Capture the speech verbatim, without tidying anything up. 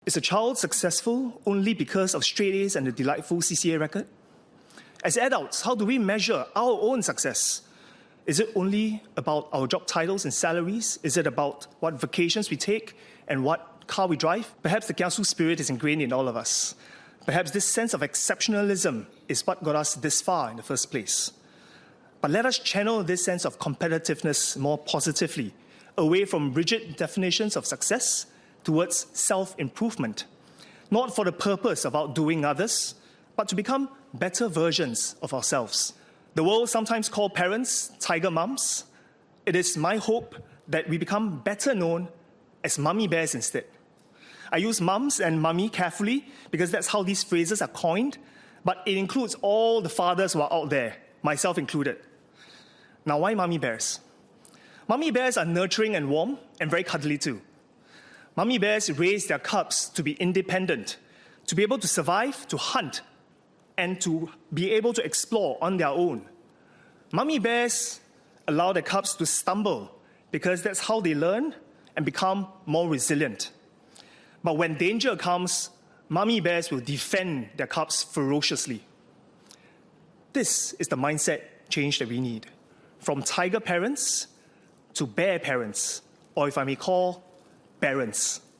Is a child successful only because of straight A's and a delightful C C A record? As adults, how do we measure our own success? Is it only about our job titles and salaries? Is it about what vacations we take and what car we drive? Perhaps the Kiasu spirit is ingrained in all of us. Perhaps this sense of exceptionalism is what got us this far in the first place. But let us channel this sense of competitiveness more positively, away from rigid definitions of success towards self-improvement, not for the purpose of outdoing others, but to become better versions of ourselves. The world sometimes calls parents tiger mums. It is my hope that we become better known as mummy bears instead. I use mums and mummy carefully because that's how these phrases are coined, but it includes all the fathers who are out there, myself included. Now, why mummy bears? Mummy bears are nurturing and warm and very cuddly too. Mummy bears raise their cubs to be independent, to be able to survive, to hunt, and to be able to explore on their own. Mummy bears allow their cubs to stumble because that's how they learn and become more resilient. But when danger comes, mummy bears will defend their cubs ferociously. This is the mindset change that we need. From tiger parents to bear parents, or if I may call, parents.